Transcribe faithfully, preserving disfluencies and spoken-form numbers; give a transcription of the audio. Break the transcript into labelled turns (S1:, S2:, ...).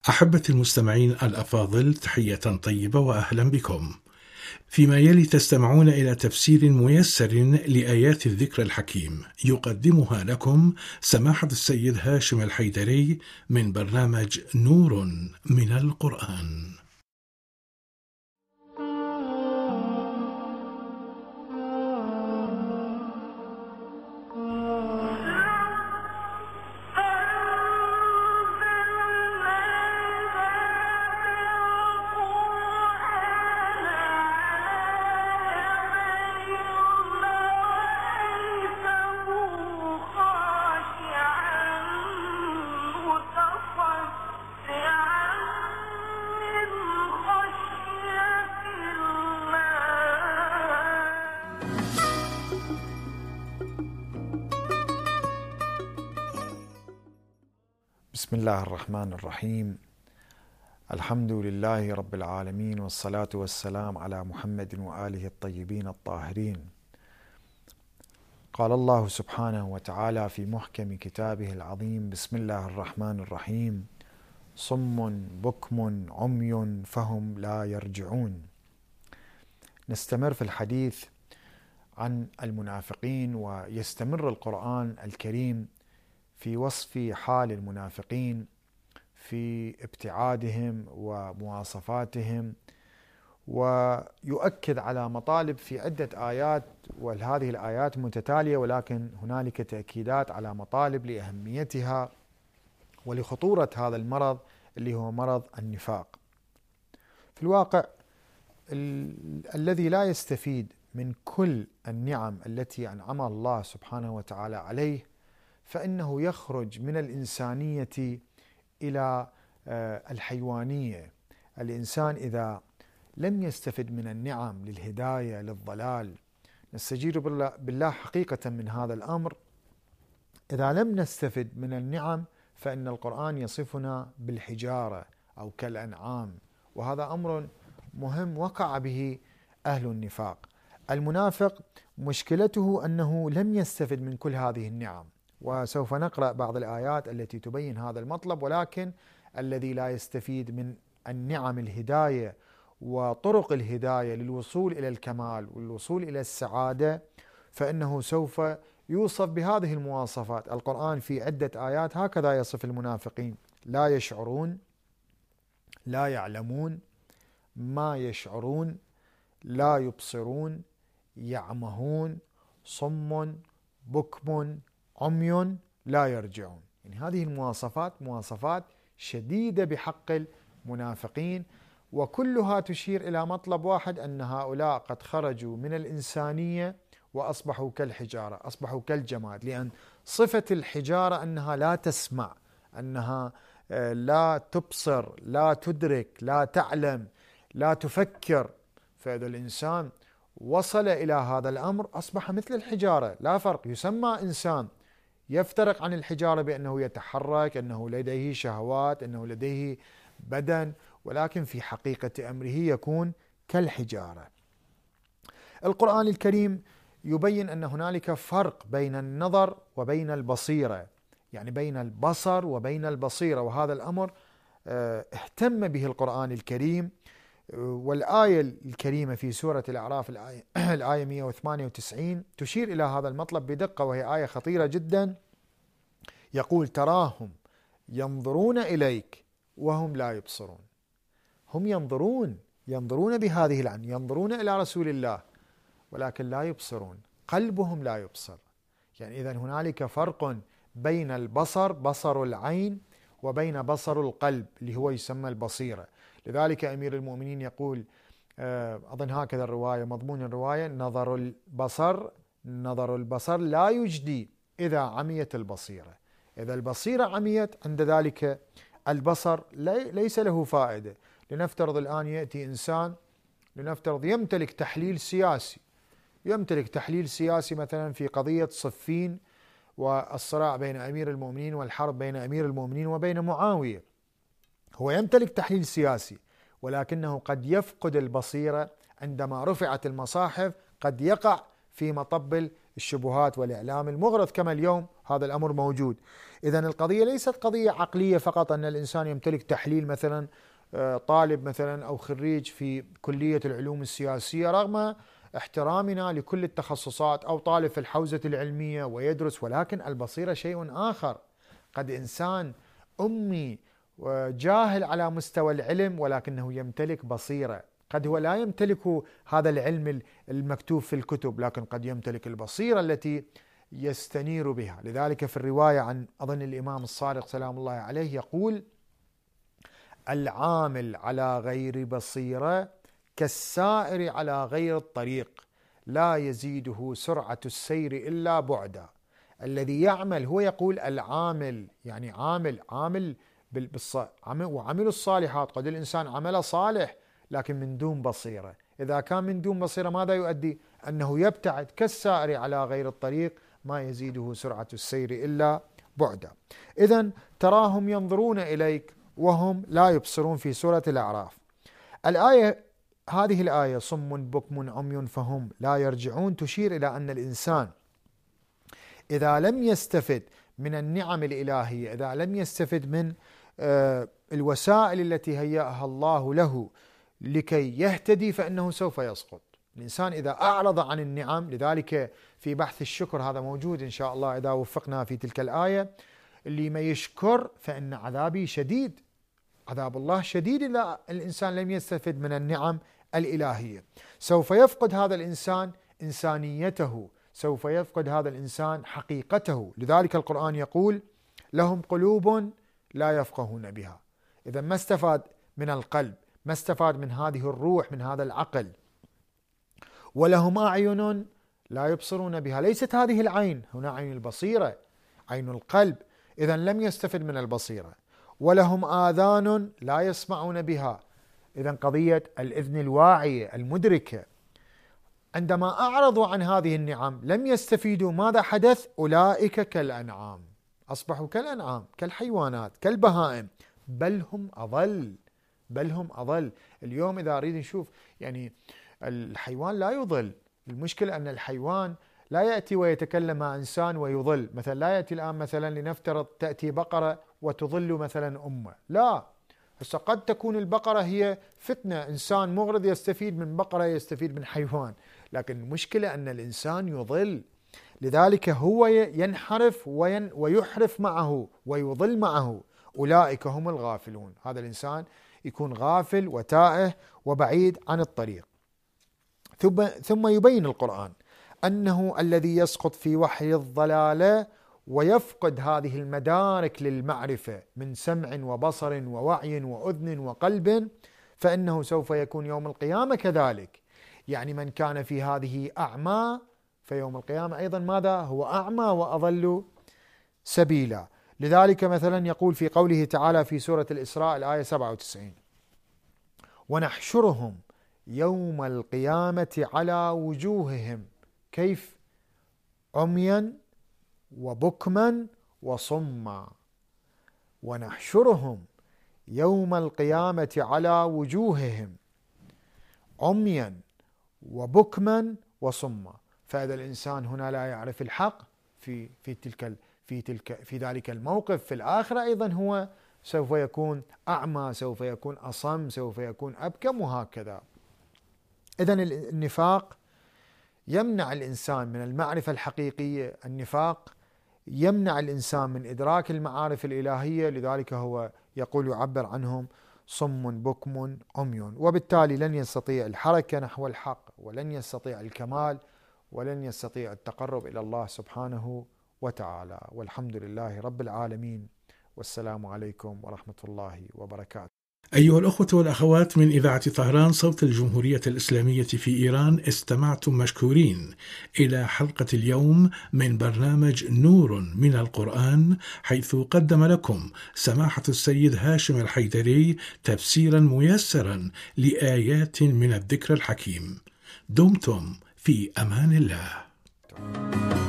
S1: أحبة المستمعين الأفاضل، تحية طيبة وأهلا بكم. فيما يلي تستمعون إلى تفسير ميسر لآيات الذكر الحكيم، يقدمها لكم سماحة السيد هاشم الحيدري من برنامج نور من القرآن.
S2: بسم الله الرحمن الرحيم. الحمد لله رب العالمين، والصلاة والسلام على محمد وآله الطيبين الطاهرين. قال الله سبحانه وتعالى في محكم كتابه العظيم: بسم الله الرحمن الرحيم. صم بكم عمي فهم لا يرجعون. نستمر في الحديث عن المنافقين، ويستمر القرآن الكريم في وصف حال المنافقين، في ابتعادهم ومواصفاتهم، ويؤكد على مطالب في عدة آيات، وهذه الآيات متتالية، ولكن هنالك تأكيدات على مطالب لأهميتها ولخطورة هذا المرض اللي هو مرض النفاق. في الواقع ال- الذي لا يستفيد من كل النعم التي أنعمها الله سبحانه وتعالى عليه، فإنه يخرج من الإنسانية إلى الحيوانية. الإنسان إذا لم يستفد من النعم للهداية للضلال، نستجير بالله حقيقة من هذا الأمر. إذا لم نستفد من النعم فإن القرآن يصفنا بالحجارة أو كالأنعام، وهذا أمر مهم وقع به أهل النفاق. المنافق مشكلته أنه لم يستفد من كل هذه النعم، وسوف نقرأ بعض الآيات التي تبين هذا المطلب. ولكن الذي لا يستفيد من النعم الهداية وطرق الهداية للوصول إلى الكمال والوصول إلى السعادة، فإنه سوف يوصف بهذه المواصفات. القرآن في عدة آيات هكذا يصف المنافقين: لا يشعرون، لا يعلمون، ما يشعرون، لا يبصرون، يعمهون، صم بكم عمي لا يرجعون. يعني هذه المواصفات مواصفات شديدة بحق المنافقين، وكلها تشير إلى مطلب واحد: أن هؤلاء قد خرجوا من الإنسانية وأصبحوا كالحجارة، أصبحوا كالجماد. لأن صفة الحجارة أنها لا تسمع، أنها لا تبصر، لا تدرك، لا تعلم، لا تفكر. فإذا الإنسان وصل إلى هذا الأمر أصبح مثل الحجارة، لا فرق. يسمى إنسان، يفترق عن الحجارة بأنه يتحرك، أنه لديه شهوات، أنه لديه بدن، ولكن في حقيقة أمره يكون كالحجارة. القرآن الكريم يبين أن هنالك فرق بين النظر وبين البصيرة، يعني بين البصر وبين البصيرة، وهذا الأمر اهتم به القرآن الكريم. والآية الكريمة في سورة الأعراف الآية, الآية مئة وثمانية وتسعين تشير إلى هذا المطلب بدقة، وهي آية خطيرة جدا. يقول: تراهم ينظرون إليك وهم لا يبصرون. هم ينظرون ينظرون بهذه العين، ينظرون إلى رسول الله، ولكن لا يبصرون، قلبهم لا يبصر. يعني إذن هنالك فرق بين البصر، بصر العين، وبين بصر القلب اللي هو يسمى البصيرة. لذلك أمير المؤمنين يقول، أظن هكذا الرواية، مضمون الرواية: نظر البصر نظر البصر لا يجدي إذا عميت البصيرة. إذا البصيرة عميت، عند ذلك البصر ليس له فائدة. لنفترض الآن يأتي إنسان، لنفترض يمتلك تحليل سياسي، يمتلك تحليل سياسي مثلا في قضية صفين والصراع بين أمير المؤمنين والحرب بين أمير المؤمنين وبين معاوية. هو يمتلك تحليل سياسي، ولكنه قد يفقد البصيرة عندما رفعت المصاحف، قد يقع في مطب الشبهات والإعلام المغرض كما اليوم هذا الأمر موجود. إذن القضية ليست قضية عقلية فقط أن الإنسان يمتلك تحليل مثلا طالب مثلا أو خريج في كلية العلوم السياسية رغم احترامنا لكل التخصصات، أو طالب في الحوزة العلمية ويدرس، ولكن البصيرة شيء آخر. قد إنسان أمي وجاهل على مستوى العلم ولكنه يمتلك بصيرة، قد هو لا يمتلك هذا العلم المكتوب في الكتب، لكن قد يمتلك البصيرة التي يستنير بها. لذلك في الرواية عن أظن الإمام الصادق سلام الله عليه يقول: العامل على غير بصيرة كالسائر على غير الطريق لا يزيده سرعة السير إلا بعدا. الذي يعمل، هو يقول العامل يعني عامل عامل وعمل الصالحات. قد الإنسان عمل صالح لكن من دون بصيرة. إذا كان من دون بصيرة ماذا يؤدي؟ أنه يبتعد كالسائر على غير الطريق ما يزيده سرعة السير إلا بعدا. إذن تراهم ينظرون إليك وهم لا يبصرون في سورة الأعراف. الآية هذه الآية صم بكم عمي فهم لا يرجعون تشير إلى أن الإنسان إذا لم يستفد من النعم الإلهية، إذا لم يستفد من الوسائل التي هيأها الله له لكي يهتدي، فإنه سوف يسقط. الإنسان إذا أعرض عن النعم، لذلك في بحث الشكر هذا موجود إن شاء الله إذا وفقنا في تلك الآية، اللي ما يشكر فإن عذابي شديد، عذاب الله شديد إذا الإنسان لم يستفد من النعم الإلهية. سوف يفقد هذا الإنسان إنسانيته، سوف يفقد هذا الإنسان حقيقته. لذلك القرآن يقول: لهم قلوب لا يفقهون بها. إذا ما استفاد من القلب، ما استفاد من هذه الروح، من هذا العقل. ولهم أعين لا يبصرون بها. ليست هذه العين، هنا عين البصيرة، عين القلب. إذا لم يستفد من البصيرة. ولهم آذان لا يسمعون بها. إذا قضية الإذن الواعية المدركة. عندما أعرضوا عن هذه النعم لم يستفيدوا. ماذا حدث؟ أولئك كالأنعام، أصبحوا كالأنعام، كالحيوانات، كالبهائم، بل هم أضل، بل هم أضل. اليوم إذا أريد نشوف يعني الحيوان لا يضل. المشكلة أن الحيوان لا يأتي ويتكلم مع إنسان ويضل. مثلا لا يأتي الآن مثلا لنفترض تأتي بقرة وتضل مثلا أمه، لا. هسه قد تكون البقرة هي فتنة، إنسان مغرض يستفيد من بقرة، يستفيد من حيوان، لكن المشكلة أن الإنسان يضل. لذلك هو ينحرف ويحرف معه ويضل معه. أولئك هم الغافلون. هذا الإنسان يكون غافل وتائه وبعيد عن الطريق. ثم يبين القرآن أنه الذي يسقط في وحي الضلالة ويفقد هذه المدارك للمعرفة من سمع وبصر ووعي وأذن وقلب، فإنه سوف يكون يوم القيامة كذلك. يعني من كان في هذه أعمى فيوم القيامة أيضا ماذا؟ هو أعمى وأضل سبيلا. لذلك مثلا يقول في قوله تعالى في سورة الإسراء الآية سبعة وتسعين: ونحشرهم يوم القيامة على وجوههم كيف؟ عميا وبكما وصما. ونحشرهم يوم القيامة على وجوههم عميا وبكما وصما. فإذا الإنسان هنا لا يعرف الحق في في تلك في تلك في ذلك الموقف، في الآخرة أيضا هو سوف يكون أعمى، سوف يكون أصم، سوف يكون أبكم، وهكذا. إذن النفاق يمنع الإنسان من المعرفة الحقيقية، النفاق يمنع الإنسان من إدراك المعارف الإلهية. لذلك هو يقول يعبر عنهم صم بكم عمي، وبالتالي لن يستطيع الحركة نحو الحق، ولن يستطيع الكمال، ولن يستطيع التقرب إلى الله سبحانه وتعالى. والحمد لله رب العالمين، والسلام عليكم ورحمة الله وبركاته.
S1: أيها الأخوة والأخوات من إذاعة طهران صوت الجمهورية الإسلامية في إيران، استمعتم مشكورين إلى حلقة اليوم من برنامج نور من القرآن، حيث قدم لكم سماحة السيد هاشم الحيدري تفسيرا ميسرا لآيات من الذكر الحكيم. دمتم في أمان الله.